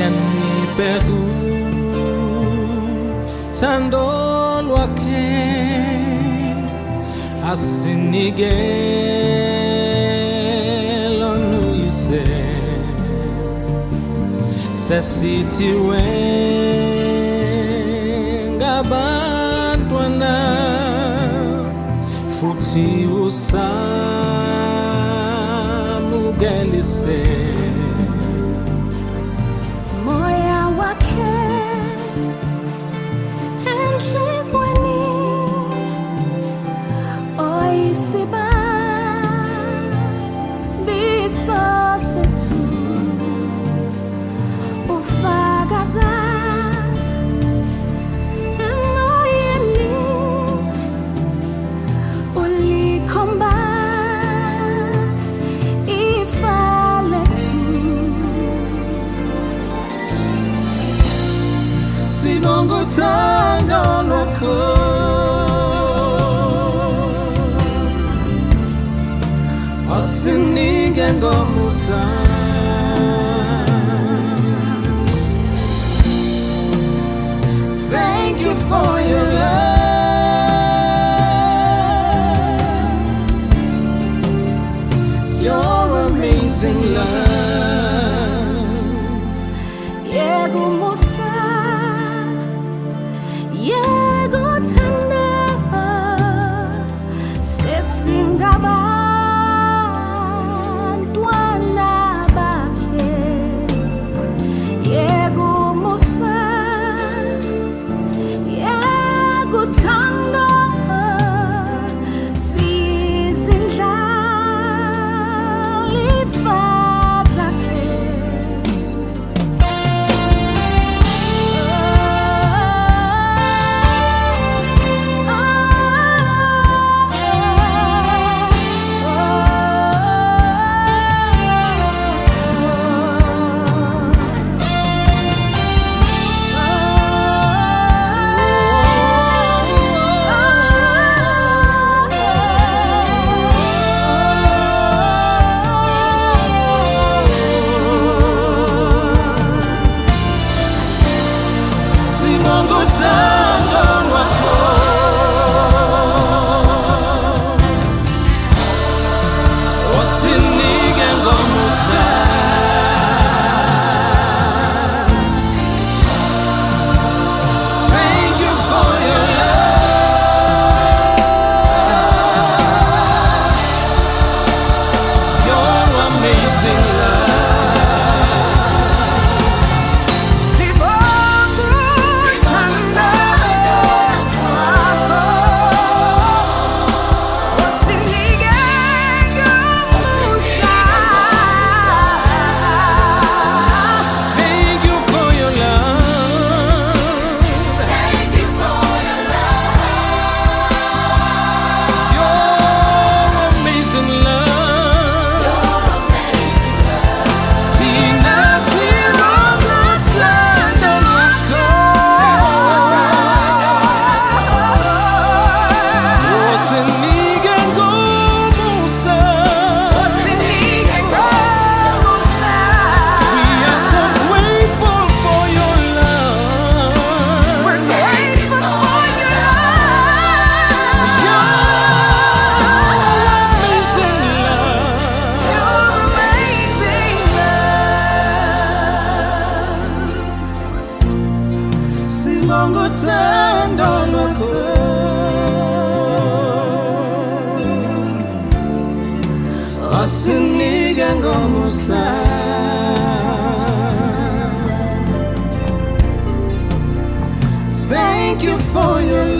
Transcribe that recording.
Yanipegu Tando lwake Asinigelo nuyise Sesiti wengabantwana Futhi usamugelise Moya wake enhlizweni oyisiba bisosethu ufakaza emoyeni ulikhomba Sibonga uthando lwakho Asinike ngomusa Thank you for your love Your amazing love Yegumusa Yegothanda sesingabantwana bakhe Yegumusa Yegothanda sizindlalifa zakhe Sibonga uthando lwakho Asinike ngomusa Thank you for your love Your amazing love Sibonga uthando lwakho Asinike ngomusa Thank you for your